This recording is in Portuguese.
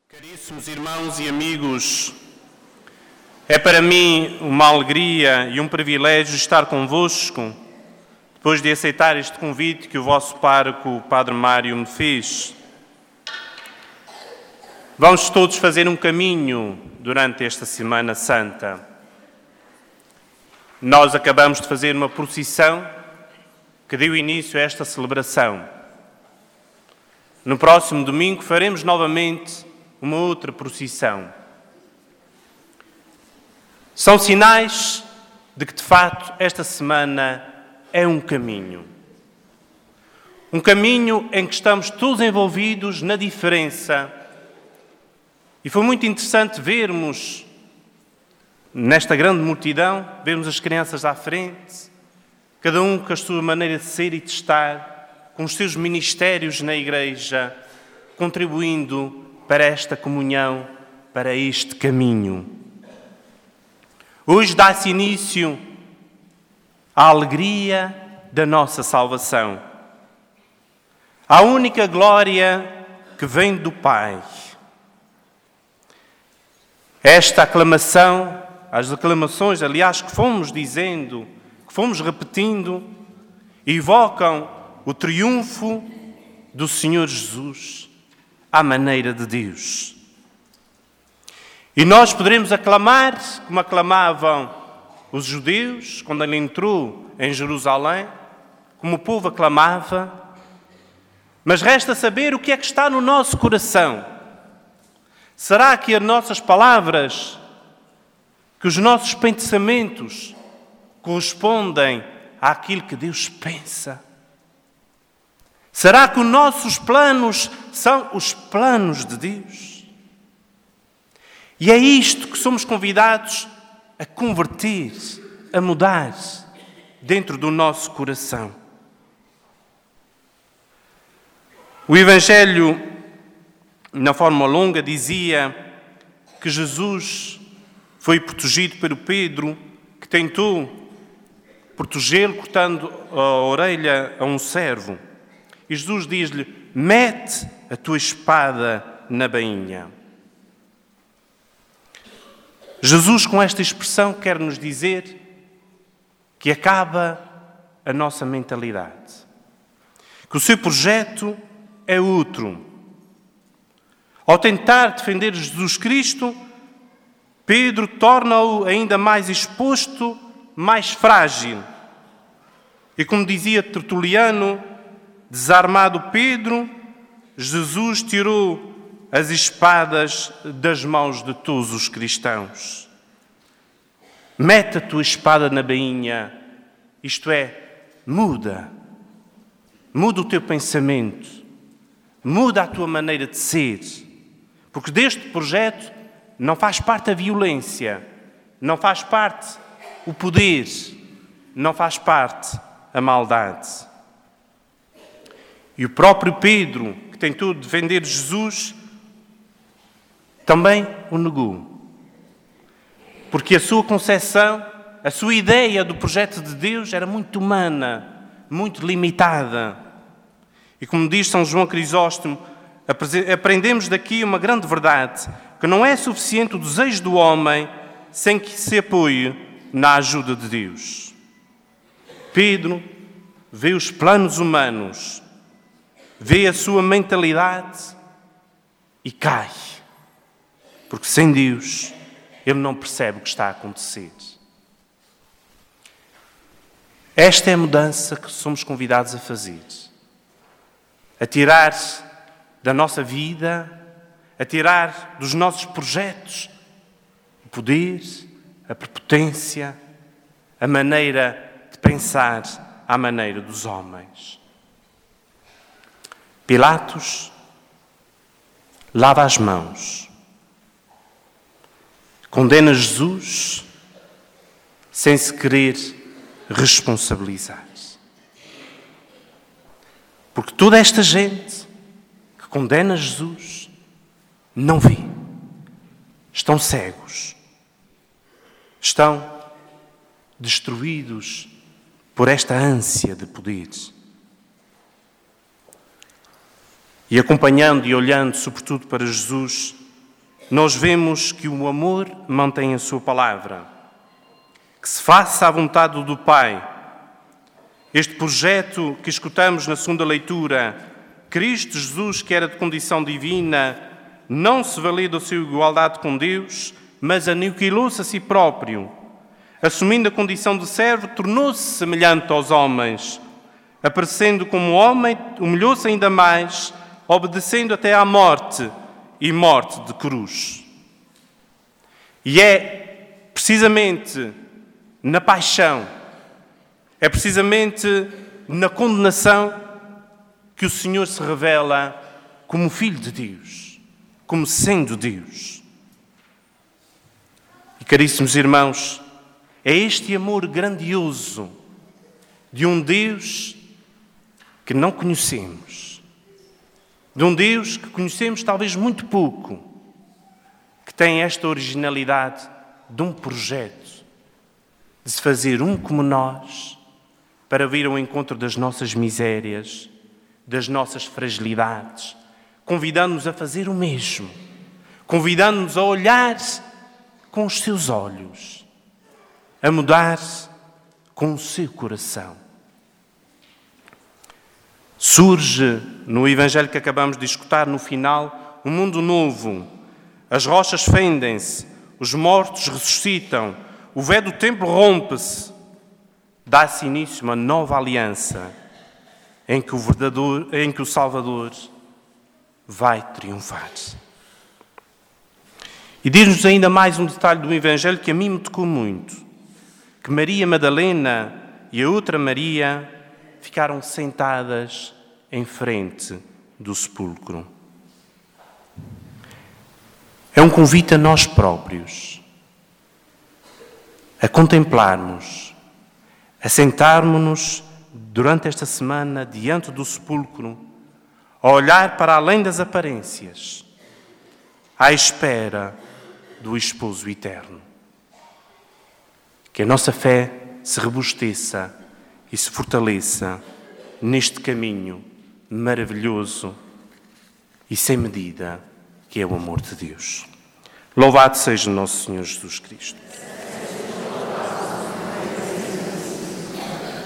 Caríssimos irmãos e amigos, é para mim uma alegria e um privilégio estar convosco, depois de aceitar este convite que o vosso pároco, o Padre Mário, me fez. Vamos todos fazer um caminho durante esta Semana Santa. Nós acabamos de fazer uma procissão que deu início a esta celebração. No próximo domingo faremos novamente uma outra procissão. São sinais de que, de facto, esta semana é um caminho. Um caminho em que estamos todos envolvidos na diferença. E foi muito interessante vermos, nesta grande multidão, vermos as crianças à frente, cada um com a sua maneira de ser e de estar, com os seus ministérios na igreja, contribuindo para esta comunhão, para este caminho. Hoje dá-se início à alegria da nossa salvação. A única glória que vem do Pai. Esta aclamação, as aclamações, aliás, que fomos dizendo, que fomos repetindo, evocam o triunfo do Senhor Jesus à maneira de Deus. E nós poderemos aclamar, como aclamavam os judeus, quando ele entrou em Jerusalém, como o povo aclamava, mas resta saber o que é que está no nosso coração. Será que as nossas palavras, que os nossos pensamentos correspondem àquilo que Deus pensa? Será que os nossos planos são os planos de Deus? E é isto que somos convidados a converter, a mudar dentro do nosso coração. O Evangelho, na forma longa, dizia que Jesus foi protegido pelo Pedro, que tentou protegê-lo cortando a orelha a um servo. E Jesus diz-lhe: mete a tua espada na bainha. Jesus, com esta expressão, quer nos dizer que acaba a nossa mentalidade. Que o seu projeto é outro. Ao tentar defender Jesus Cristo, Pedro torna-o ainda mais exposto, mais frágil. E como dizia Tertuliano, desarmado Pedro, Jesus tirou as espadas das mãos de todos os cristãos. Mete a tua espada na bainha, isto é, muda. Muda o teu pensamento, muda a tua maneira de ser. Porque deste projeto não faz parte a violência, não faz parte o poder, não faz parte a maldade. E o próprio Pedro, que tentou defender Jesus, também o negou. Porque a sua concepção, a sua ideia do projeto de Deus era muito humana, muito limitada. E como diz São João Crisóstomo, aprendemos daqui uma grande verdade, que não é suficiente o desejo do homem sem que se apoie na ajuda de Deus. Pedro vê os planos humanos, vê a sua mentalidade e cai. Porque sem Deus, ele não percebe o que está a acontecer. Esta é a mudança que somos convidados a fazer. A tirar da nossa vida, a tirar dos nossos projetos o poder, a prepotência, a maneira de pensar à maneira dos homens. Pilatos lava as mãos, condena Jesus sem se querer responsabilizar. Porque toda esta gente que condena Jesus não vê, estão cegos, estão destruídos por esta ânsia de poder. E acompanhando e olhando sobretudo para Jesus, nós vemos que o amor mantém a sua palavra, que se faça a vontade do Pai. Este projeto que escutamos na segunda leitura, Cristo Jesus, que era de condição divina, não se valeu da sua igualdade com Deus, mas aniquilou-se a si próprio. Assumindo a condição de servo, tornou-se semelhante aos homens. Aparecendo como homem, humilhou-se ainda mais, obedecendo até à morte e morte de cruz. E é precisamente na paixão, é precisamente na condenação que o Senhor se revela como Filho de Deus, como sendo Deus. E, caríssimos irmãos, é este amor grandioso de um Deus que não conhecemos, de um Deus que conhecemos talvez muito pouco, que tem esta originalidade de um projeto, de se fazer um como nós, para vir ao encontro das nossas misérias, das nossas fragilidades, convidando-nos a fazer o mesmo, convidando-nos a olhar com os seus olhos, a mudar com o seu coração. Surge no Evangelho que acabamos de escutar, no final, um mundo novo. As rochas fendem-se, os mortos ressuscitam, o véu do templo rompe-se. Dá-se início a uma nova aliança em que o Salvador vai triunfar. E diz-nos ainda mais um detalhe do Evangelho que a mim me tocou muito, que Maria Madalena e a outra Maria ficaram sentadas em frente do sepulcro. É um convite a nós próprios, a contemplarmos, a sentarmos-nos durante esta semana diante do sepulcro, a olhar para além das aparências, à espera do esposo eterno. Que a nossa fé se robusteça e se fortaleça neste caminho maravilhoso e sem medida que é o amor de Deus. Louvado seja o nosso Senhor Jesus Cristo.